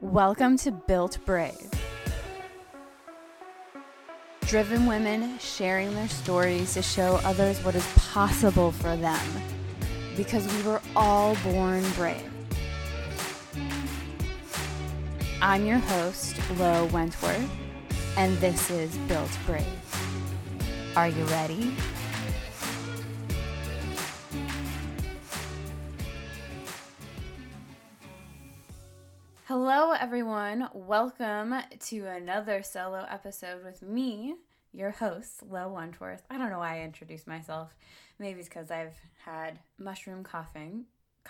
Welcome to Built Brave. Driven women sharing their stories to show others what is possible for them, because we were all born brave. I'm your host, Lo Wentworth, and this is Built Brave. Are you ready? Hello, everyone. Welcome to another solo episode with me, your host, Lo Wentworth. I don't know why I introduced myself. Maybe it's because I've had mushroom coffee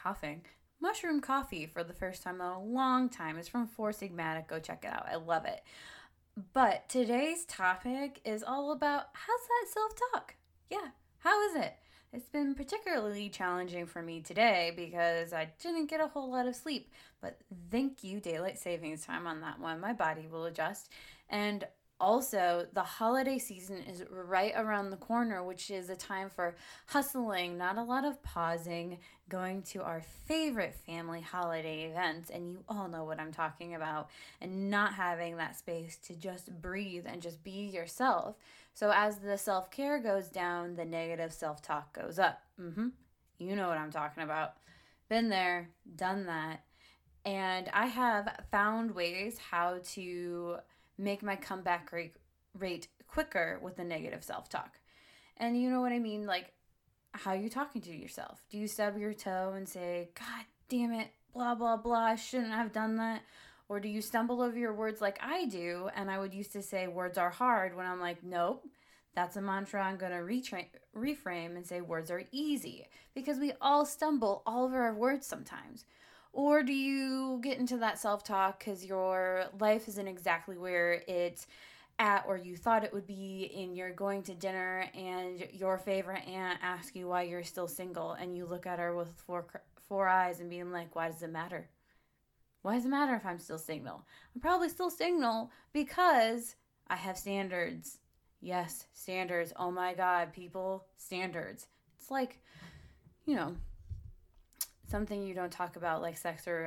for the first time in a long time. It's from Four Sigmatic. Go check it out. I love it. But today's topic is all about how's that self-talk? Yeah, how is it? It's been particularly challenging for me today because I didn't get a whole lot of sleep. But thank you, daylight savings time on that one. My body will adjust. And also, the holiday season is right around the corner, which is a time for hustling, not a lot of pausing, going to our favorite family holiday events, and you all know what I'm talking about, and not having that space to just breathe and just be yourself. So as the self-care goes down, the negative self-talk goes up. You know what I'm talking about. Been there, done that. And I have found ways how to make my comeback rate quicker with the negative self-talk. And you know what I mean? Like, how are you talking to yourself? Do you stub your toe and say, God damn it, blah, blah, blah, I shouldn't have done that? Or do you stumble over your words like I do? And I would used to say words are hard when I'm like, nope, that's a mantra I'm going to reframe and say words are easy. Because we all stumble all over our words sometimes. Or do you get into that self-talk because your life isn't exactly where it's at or you thought it would be, and you're going to dinner and your favorite aunt asks you why you're still single, and you look at her with four eyes and being like, why does it matter? Why does it matter if I'm still single? I'm probably still single because I have standards. Yes, standards. Oh my God, people, standards. It's like, you know, something you don't talk about like sex or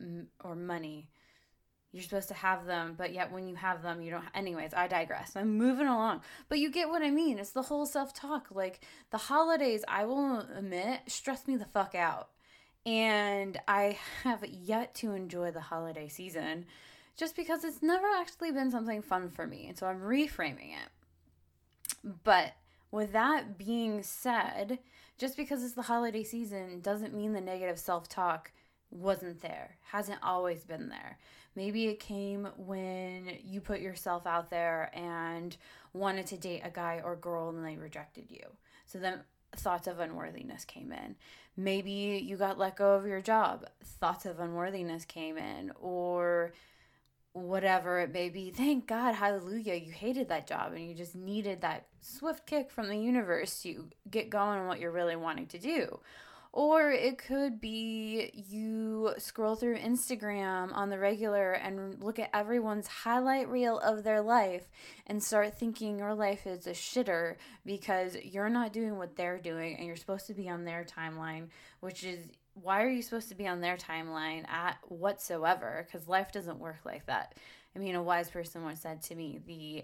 money. You're supposed to have them, but yet when you have them, you don't. Anyways, I digress. I'm moving along. But you get what I mean. It's the whole self-talk. Like the holidays, I will admit, stress me the fuck out. And I have yet to enjoy the holiday season just because it's never actually been something fun for me. And so I'm reframing it. But with that being said, just because it's the holiday season doesn't mean the negative self-talk wasn't there, hasn't always been there. Maybe it came when you put yourself out there and wanted to date a guy or girl and they rejected you. So then thoughts of unworthiness came in. Maybe you got let go of your job. Thoughts of unworthiness came in, or whatever it may be. Thank God, hallelujah, you hated that job and you just needed that swift kick from the universe to get going on what you're really wanting to do. Or it could be you scroll through Instagram on the regular and look at everyone's highlight reel of their life and start thinking your life is a shitter because you're not doing what they're doing and you're supposed to be on their timeline, which is, why are you supposed to be on their timeline at whatsoever? Because life doesn't work like that. I mean, a wise person once said to me, the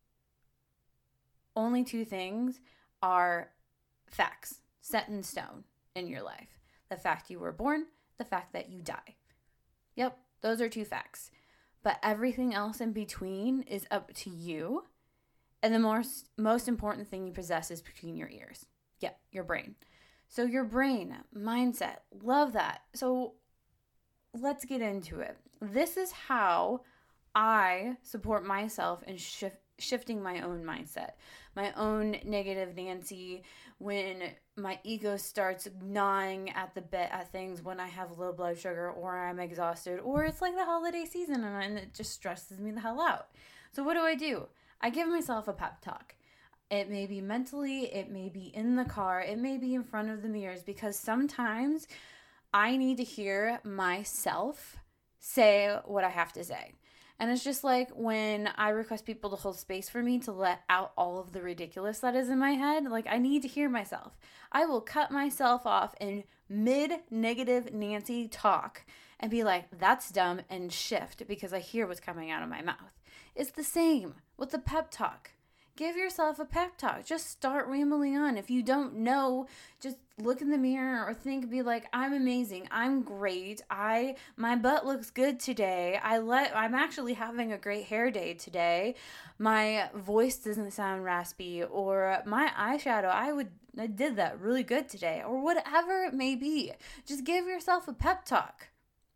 only two things are facts set in stone in your life. The fact you were born, the fact that you die. Yep, those are two facts. But everything else in between is up to you. And the most important thing you possess is between your ears. Yep, your brain. So your brain, mindset, love that. So let's get into it. This is how I support myself in shifting my own mindset, my own negative Nancy, when my ego starts gnawing at the bit at things when I have low blood sugar or I'm exhausted or it's like the holiday season and it just stresses me the hell out. So what do? I give myself a pep talk. It may be mentally, it may be in the car, it may be in front of the mirrors, because sometimes I need to hear myself say what I have to say. And it's just like when I request people to hold space for me to let out all of the ridiculous that is in my head, like I need to hear myself. I will cut myself off and mid-negative Nancy talk and be like, that's dumb, and shift because I hear what's coming out of my mouth. It's the same with the pep talk. Give yourself a pep talk. Just start rambling on. If you don't know, just look in the mirror or be like, I'm amazing. I'm great. My butt looks good today. I'm actually having a great hair day today. My voice doesn't sound raspy, or my eyeshadow, I did that really good today, or whatever it may be. Just give yourself a pep talk.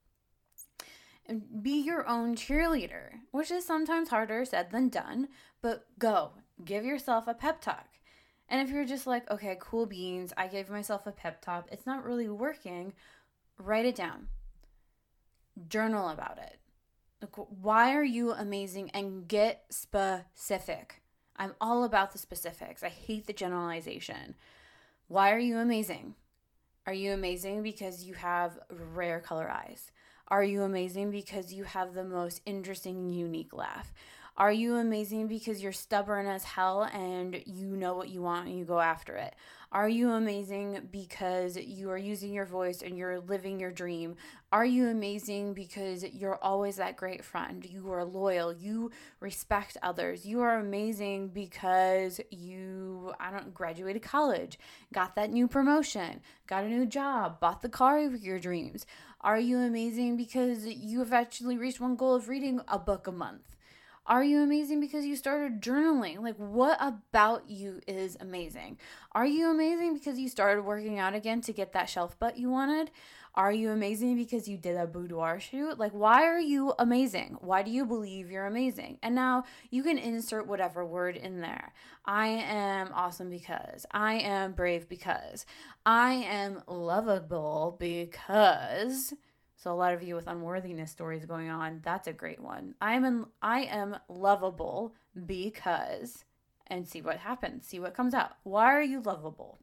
And be your own cheerleader, which is sometimes harder said than done, but go. Give yourself a pep talk. And if you're just like, okay, cool beans, I gave myself a pep talk, it's not really working, write it down. Journal about it. Like, why are you amazing? And get specific. I'm all about the specifics. I hate the generalization. Why are you amazing? Are you amazing because you have rare color eyes? Are you amazing because you have the most interesting, unique laugh? Are you amazing because you're stubborn as hell and you know what you want and you go after it? Are you amazing because you are using your voice and you're living your dream? Are you amazing because you're always that great friend? You are loyal. You respect others. You are amazing because you, graduated college, got that new promotion, got a new job, bought the car of your dreams. Are you amazing because you have actually reached one goal of reading a book a month? Are you amazing because you started journaling? Like, what about you is amazing? Are you amazing because you started working out again to get that shelf butt you wanted? Are you amazing because you did a boudoir shoot? Like, why are you amazing? Why do you believe you're amazing? And now you can insert whatever word in there. I am awesome because. I am brave because. I am lovable because. So a lot of you with unworthiness stories going on, that's a great one. I am lovable because, and see what happens, see what comes out. Why are you lovable?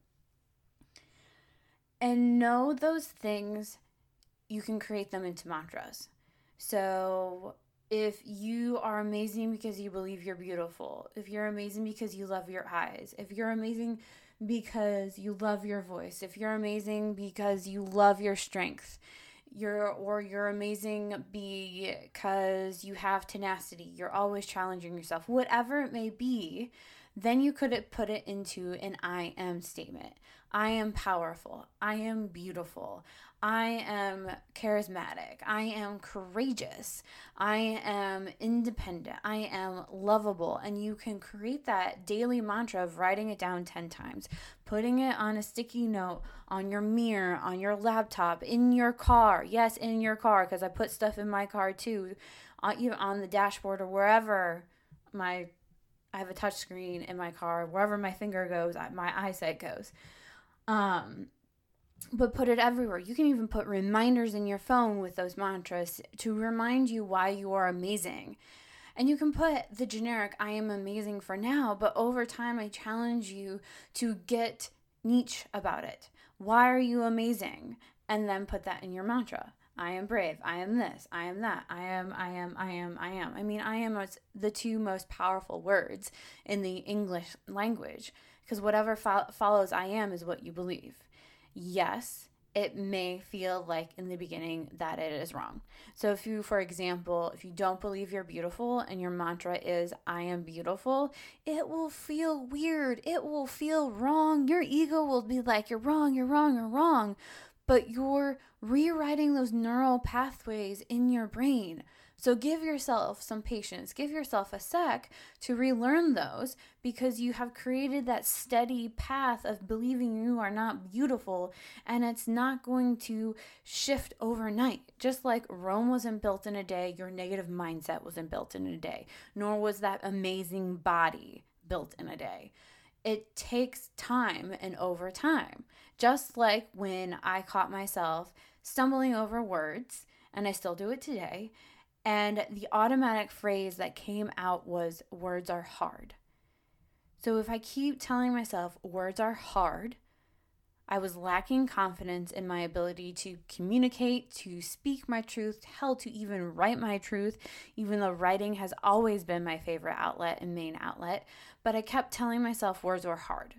And know those things, you can create them into mantras. So if you are amazing because you believe you're beautiful, if you're amazing because you love your eyes, if you're amazing because you love your voice, if you're amazing because you love your strength, you're amazing because you have tenacity, you're always challenging yourself, whatever it may be, then you could put it into an I am statement. I am powerful. I am beautiful. I am charismatic. I am courageous. I am independent. I am lovable. And you can create that daily mantra of writing it down 10 times, putting it on a sticky note, on your mirror, on your laptop, in your car. Yes, in your car, because I put stuff in my car too, even on the dashboard or wherever I have a touch screen in my car, wherever my finger goes, my eyesight goes. But put it everywhere. You can even put reminders in your phone with those mantras to remind you why you are amazing. And you can put the generic, I am amazing for now, but over time I challenge you to get niche about it. Why are you amazing? And then put that in your mantra. I am brave. I am this. I am that. I am. I mean, I am is the two most powerful words in the English language, because whatever follows I am is what you believe. Yes, it may feel like in the beginning that it is wrong. So if you, for example, if you don't believe you're beautiful and your mantra is I am beautiful, it will feel weird. It will feel wrong. Your ego will be like, you're wrong, you're wrong, you're wrong. But you're rewriting those neural pathways in your brain. So give yourself some patience. Give yourself a sec to relearn those, because you have created that steady path of believing you are not beautiful, and it's not going to shift overnight. Just like Rome wasn't built in a day, your negative mindset wasn't built in a day, nor was that amazing body built in a day. It takes time and over time. Just like when I caught myself stumbling over words, and I still do it today, and the automatic phrase that came out was, words are hard. So if I keep telling myself words are hard, I was lacking confidence in my ability to communicate, to speak my truth, hell, to even write my truth, even though writing has always been my favorite outlet and main outlet. But I kept telling myself words were hard.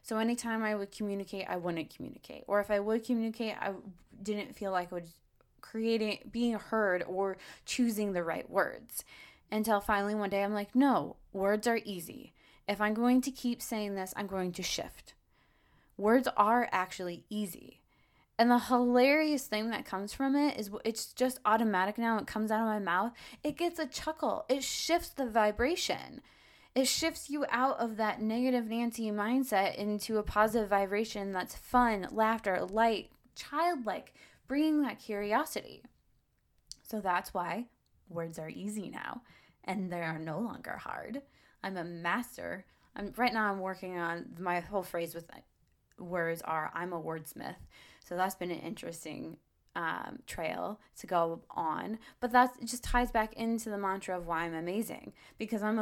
So anytime I would communicate, I wouldn't communicate. Or if I would communicate, I didn't feel like I was being heard or choosing the right words. Until finally one day I'm like, no, words are easy. If I'm going to keep saying this, I'm going to shift. Words are actually easy. And the hilarious thing that comes from it is it's just automatic now. It comes out of my mouth. It gets a chuckle. It shifts the vibration. It shifts you out of that negative Nancy mindset into a positive vibration that's fun, laughter, light, childlike, bringing that curiosity. So that's why words are easy now and they are no longer hard. I'm a master. Right now I'm working on my whole phrase with words are I'm a wordsmith. So that's been an interesting trail to go on. But it just ties back into the mantra of why I'm amazing. Because I'm a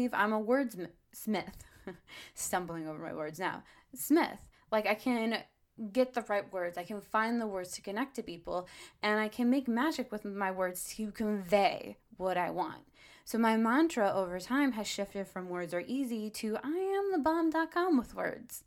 wordsmith. Stumbling over my words now. Smith. Like I can get the right words. I can find the words to connect to people. And I can make magic with my words to convey what I want. So my mantra over time has shifted from words are easy to IamTheBomb.com with words.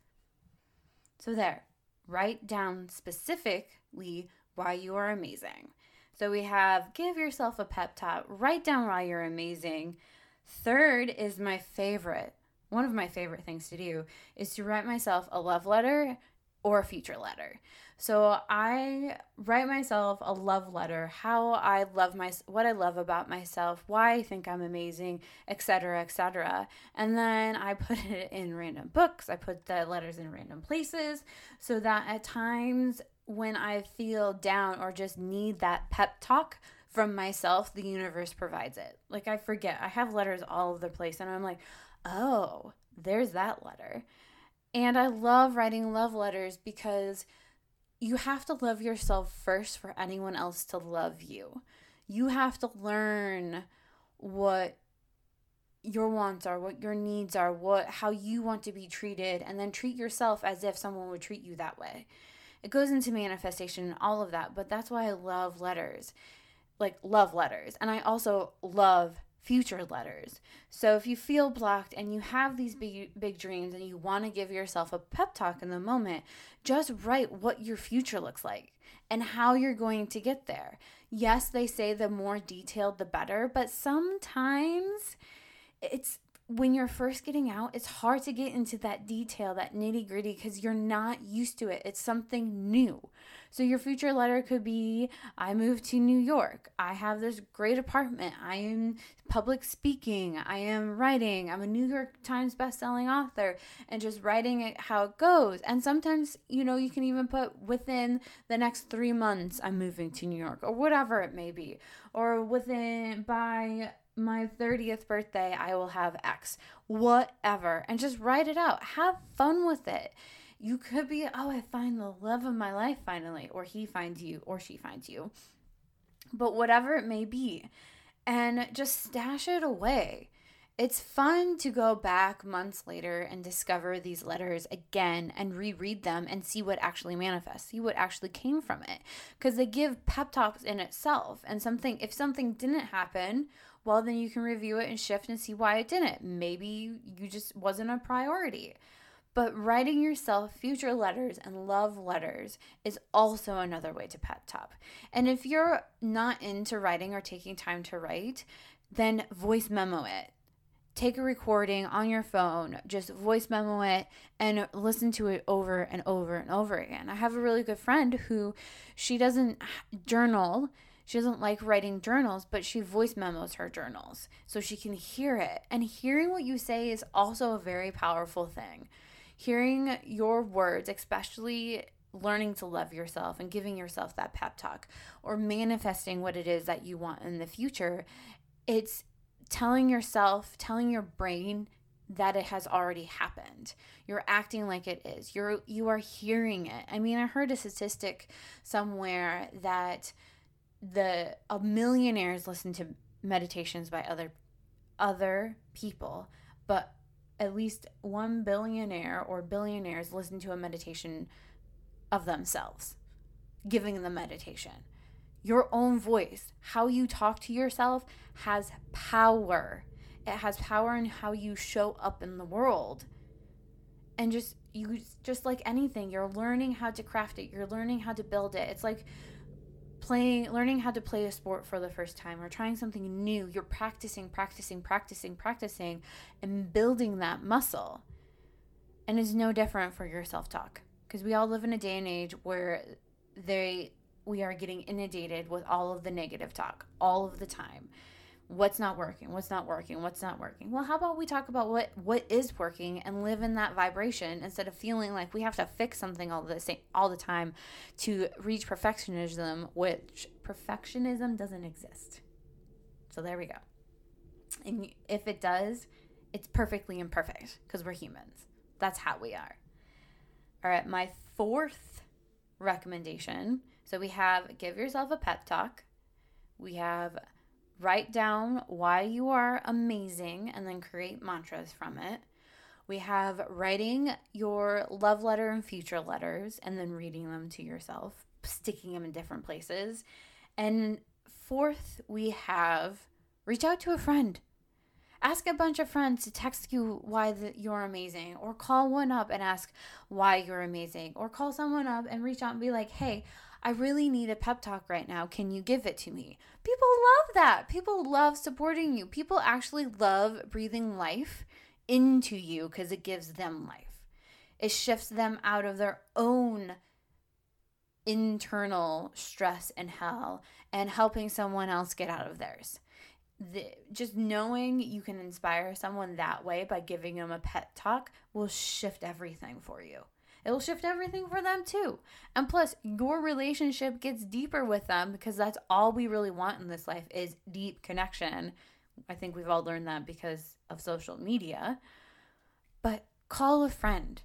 So there. Write down specifically why you are amazing. So we have give yourself a pep talk. Write down why you're amazing. Third is my favorite. One of my favorite things to do is to write myself a love letter or a future letter. So I write myself a love letter, how I love what I love about myself, why I think I'm amazing, etc., etc. And then I put it in random books. I put the letters in random places so that at times when I feel down or just need that pep talk from myself, the universe provides it. Like I forget. I have letters all over the place and I'm like, oh, there's that letter. And I love writing love letters because you have to love yourself first for anyone else to love you. You have to learn what your wants are, what your needs are, how you want to be treated, and then treat yourself as if someone would treat you that way. It goes into manifestation and all of that, but that's why I love letters, like love letters. And I also love future letters. So if you feel blocked and you have these big dreams and you want to give yourself a pep talk in the moment, just write what your future looks like and how you're going to get there. Yes, they say the more detailed, the better, but sometimes it's when you're first getting out, it's hard to get into that detail, that nitty gritty, because you're not used to it. It's something new. So your future letter could be, I moved to New York. I have this great apartment. I am public speaking. I am writing. I'm a New York Times bestselling author, and just writing it how it goes. And sometimes, you can even put within the next 3 months, I'm moving to New York, or whatever it may be. Or by my 30th birthday, I will have X, whatever, and just write it out. Have fun with it. You could be, I find the love of my life finally, or he finds you, or she finds you, but whatever it may be, and just stash it away. It's fun to go back months later and discover these letters again and reread them and see what actually manifests, see what actually came from it, because they give pep talks in itself. And if something didn't happen, well, then you can review it and shift and see why it didn't. Maybe you just wasn't a priority. But writing yourself future letters and love letters is also another way to pep talk. And if you're not into writing or taking time to write, then voice memo it. Take a recording on your phone, just voice memo it and listen to it over and over and over again. I have a really good friend who she doesn't journal. She doesn't like writing journals, but she voice memos her journals so she can hear it. And hearing what you say is also a very powerful thing. Hearing your words, especially learning to love yourself and giving yourself that pep talk or manifesting what it is that you want in the future, it's telling your brain that it has already happened. You're acting like it is. You are hearing it. I mean, I heard a statistic somewhere that millionaires listen to meditations by other people, but at least 1 billionaire or billionaires listen to a meditation of themselves, giving the meditation. Your own voice, how you talk to yourself, has power. It has power in how you show up in the world. And just like anything, you're learning how to craft it. You're learning how to build it. It's like learning how to play a sport for the first time or trying something new. You're practicing, and building that muscle. And it's no different for your self-talk, because we all live in a day and age where we are getting inundated with all of the negative talk all of the time. What's not working? Well, how about we talk about what is working and live in that vibration, instead of feeling like we have to fix something all the time to reach perfectionism, which perfectionism doesn't exist. So there we go. And if it does, it's perfectly imperfect, because we're humans. That's how we are. All right, my fourth recommendation. So we have give yourself a pep talk. We have write down why you are amazing and then create mantras from it. We have writing your love letter and future letters and then reading them to yourself, sticking them in different places. And fourth, we have reach out to a friend. Ask a bunch of friends to text you why you're amazing, or call one up and ask why you're amazing, or call someone up and reach out and be like, hey, I really need a pep talk right now. Can you give it to me? People love that. People love supporting you. People actually love breathing life into you because it gives them life. It shifts them out of their own internal stress and hell and helping someone else get out of theirs. Just knowing you can inspire someone that way by giving them a pep talk will shift everything for you. It'll shift everything for them too. And plus, your relationship gets deeper with them, because that's all we really want in this life is deep connection. I think we've all learned that because of social media. But call a friend.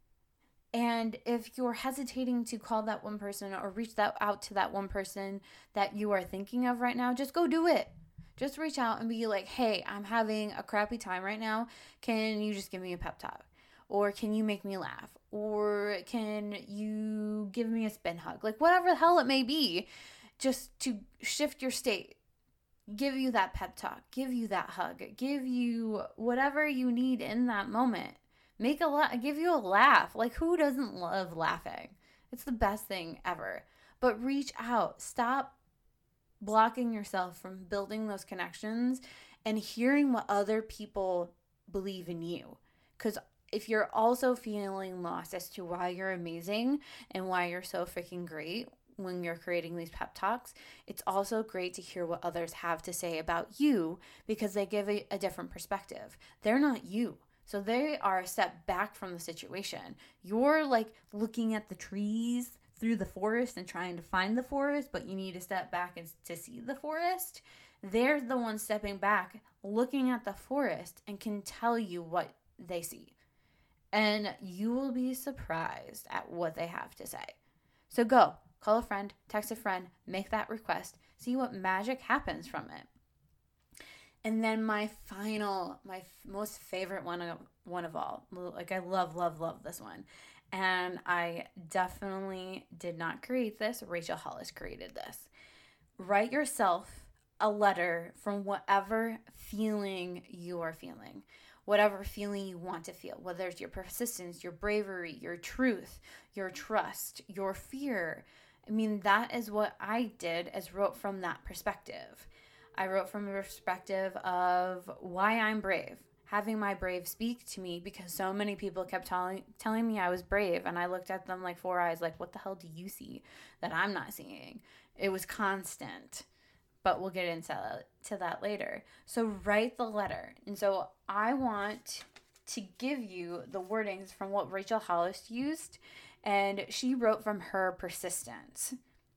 And if you're hesitating to call that one person or reach out to that one person that you are thinking of right now, just go do it. Just reach out and be like, hey, I'm having a crappy time right now. Can you just give me a pep talk? Or can you make me laugh? Or can you give me a spin hug? Like whatever the hell it may be, just to shift your state. Give you that pep talk. Give you that hug. Give you whatever you need in that moment. Give you a laugh. Like who doesn't love laughing? It's the best thing ever. But reach out. Stop blocking yourself from building those connections and hearing what other people believe in you. Because if you're also feeling lost as to why you're amazing and why you're so freaking great when you're creating these pep talks, it's also great to hear what others have to say about you, because they give a different perspective. They're not you. So they are a step back from the situation. You're like looking at the trees through the forest and trying to find the forest, but you need to step back to see the forest. They're the ones stepping back, looking at the forest, and can tell you what they see. And you will be surprised at what they have to say. So go, call a friend, text a friend, make that request, see what magic happens from it. And then my most favorite one of all, like I love this one. And I definitely did not create this. Rachel Hollis created this. Write yourself a letter from whatever feeling you are feeling. Whatever feeling you want to feel, whether it's your persistence, your bravery, your truth, your trust, your fear. I mean, that is what I did, as wrote from that perspective. I wrote from a perspective of why I'm brave, having my brave speak to me, because so many people kept telling me I was brave, and I looked at them like four eyes, like, what the hell do you see that I'm not seeing? It was constant. But we'll get into that later. So write the letter. And so I want to give you the wordings from what Rachel Hollis used. And she wrote from her persistence.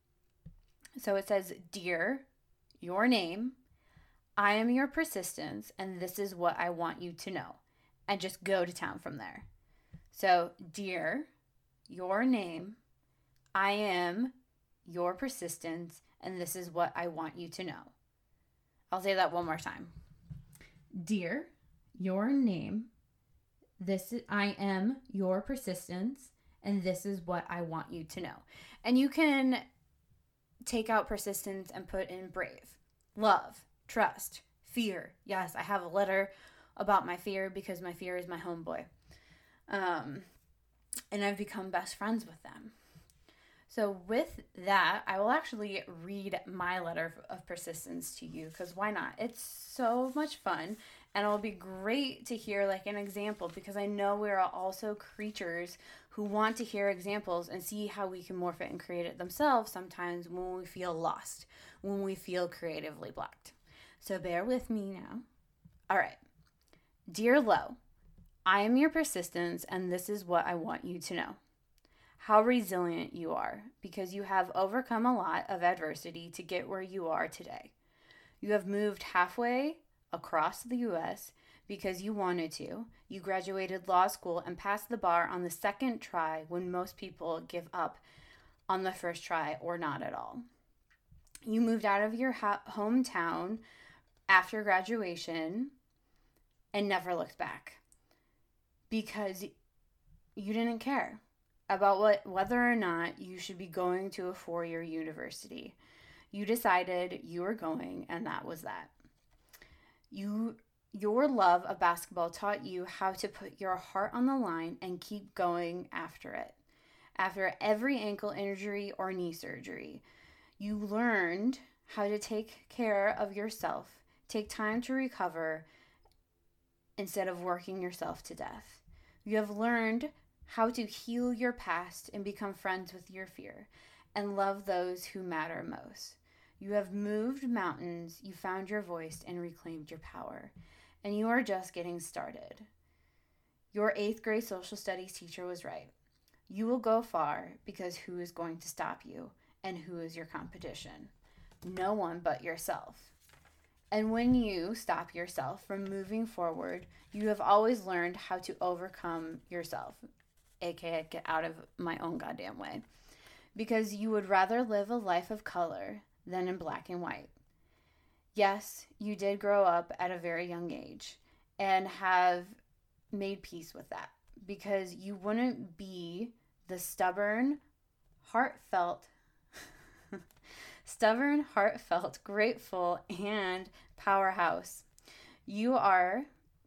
So it says, Dear, your name, I am your persistence, and this is what I want you to know. And just go to town from there. So, dear, your name, I am your persistence, and this is what I want you to know. I'll say that one more time. Dear, your name, I am your persistence, and this is what I want you to know. And you can take out persistence and put in brave, love, trust, fear. Yes, I have a letter about my fear because my fear is my homeboy. And I've become best friends with them. So with that, I will actually read my letter of persistence to you, because why not? It's so much fun, and it'll be great to hear like an example, because I know we're also creatures who want to hear examples and see how we can morph it and create it themselves sometimes when we feel lost, when we feel creatively blocked. So bear with me now. All right. Dear Lo, I am your persistence, and this is what I want you to know. How resilient you are, because you have overcome a lot of adversity to get where you are today. You have moved halfway across the U.S. because you wanted to. You graduated law school and passed the bar on the second try when most people give up on the first try or not at all. You moved out of your hometown after graduation and never looked back because you didn't care about whether or not you should be going to a 4-year university. You decided you were going, and that was that. Your love of basketball taught you how to put your heart on the line and keep going after it. After every ankle injury or knee surgery, you learned how to take care of yourself, take time to recover instead of working yourself to death. You have learned how to heal your past and become friends with your fear and love those who matter most. You have moved mountains, you found your voice and reclaimed your power, and you are just getting started. Your 8th grade social studies teacher was right. You will go far because who is going to stop you and who is your competition? No one but yourself. And when you stop yourself from moving forward, you have always learned how to overcome yourself, aka get out of my own goddamn way, because you would rather live a life of color than in black and white. Yes, you did grow up at a very young age and have made peace with that, because you wouldn't be the stubborn, heartfelt, grateful, and powerhouse you are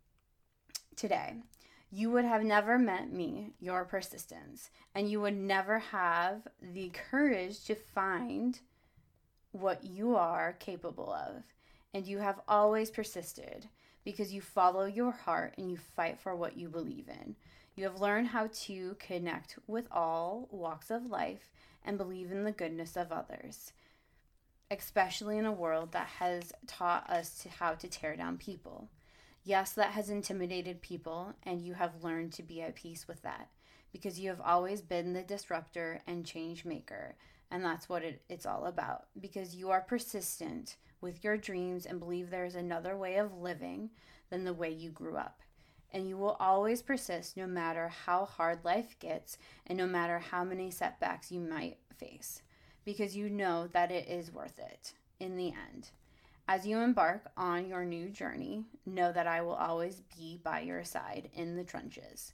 today. You would have never met me, your persistence, and you would never have the courage to find what you are capable of. And you have always persisted because you follow your heart and you fight for what you believe in. You have learned how to connect with all walks of life and believe in the goodness of others, especially in a world that has taught us how to tear down people. Yes, that has intimidated people, and you have learned to be at peace with that because you have always been the disruptor and change maker, and that's what it's all about, because you are persistent with your dreams and believe there is another way of living than the way you grew up. And you will always persist no matter how hard life gets and no matter how many setbacks you might face, because you know that it is worth it in the end. As you embark on your new journey, know that I will always be by your side in the trenches,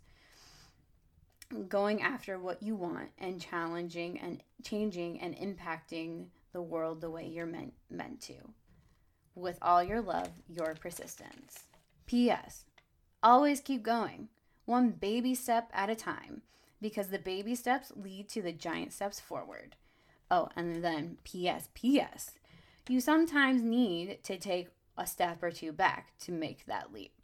going after what you want and challenging and changing and impacting the world the way you're meant to. With all your love, your persistence. P.S. Always keep going, one baby step at a time, because the baby steps lead to the giant steps forward. Oh, and then P.S. You sometimes need to take a step or two back to make that leap.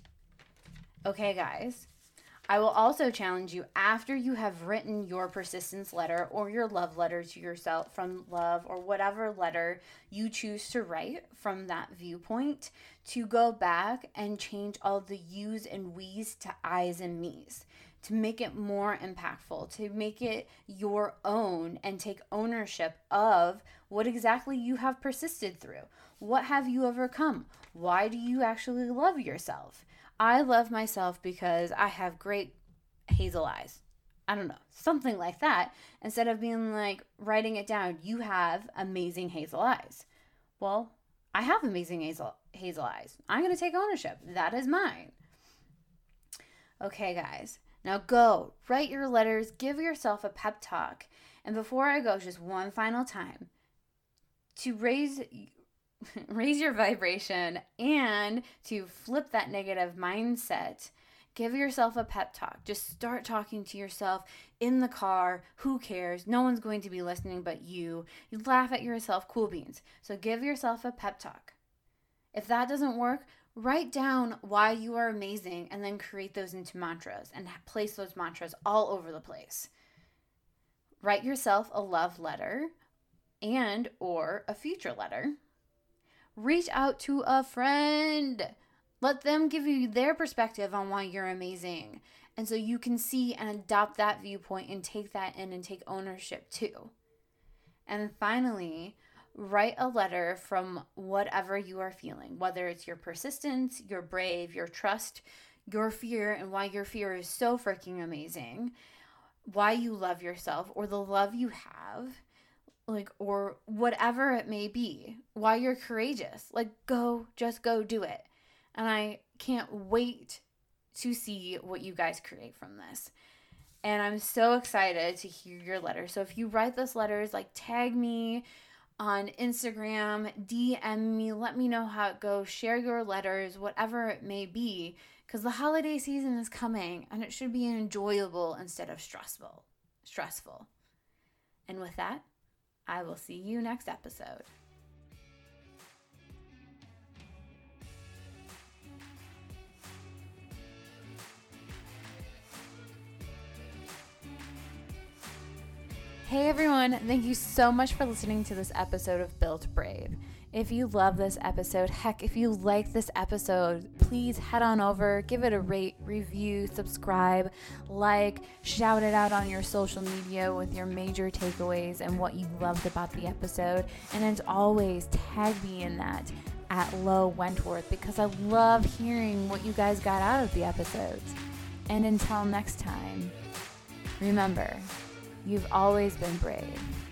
Okay, guys. I will also challenge you, after you have written your persistence letter or your love letter to yourself from love, or whatever letter you choose to write from that viewpoint, to go back and change all the yous and we's to I's and me's, to make it more impactful, to make it your own and take ownership of what exactly you have persisted through. What have you overcome? Why do you actually love yourself? I love myself because I have great hazel eyes. I don't know, something like that. Instead of being like writing it down, you have amazing hazel eyes. Well, I have amazing hazel eyes. I'm going to take ownership. That is mine. Okay, guys. Now go, write your letters, give yourself a pep talk. And before I go, just one final time, to raise your vibration and to flip that negative mindset, Give yourself a pep talk. Just start talking to yourself in the car. Who cares? No one's going to be listening but you. You laugh at yourself, cool beans. So give yourself a pep talk. If that doesn't work, write down why you are amazing and then create those into mantras and place those mantras all over the place. Write yourself a love letter and or a future letter. Reach out to a friend. Let them give you their perspective on why you're amazing. And so you can see and adopt that viewpoint and take that in and take ownership too. And finally, write a letter from whatever you are feeling, whether it's your persistence, your brave, your trust, your fear, and why your fear is so freaking amazing, why you love yourself or the love you have, or whatever it may be, why you're courageous. Just go do it. And I can't wait to see what you guys create from this. And I'm so excited to hear your letter. So if you write those letters, tag me on Instagram, DM me, let me know how it goes, share your letters, whatever it may be, because the holiday season is coming and it should be enjoyable instead of stressful. And with that, I will see you next episode. Hey everyone, thank you so much for listening to this episode of Built Brave. If you love this episode, heck, if you like this episode, please head on over, give it a rate, review, subscribe, shout it out on your social media with your major takeaways and what you loved about the episode. And as always, tag me in that at Lo Wentworth because I love hearing what you guys got out of the episodes. And until next time, remember, you've always been brave.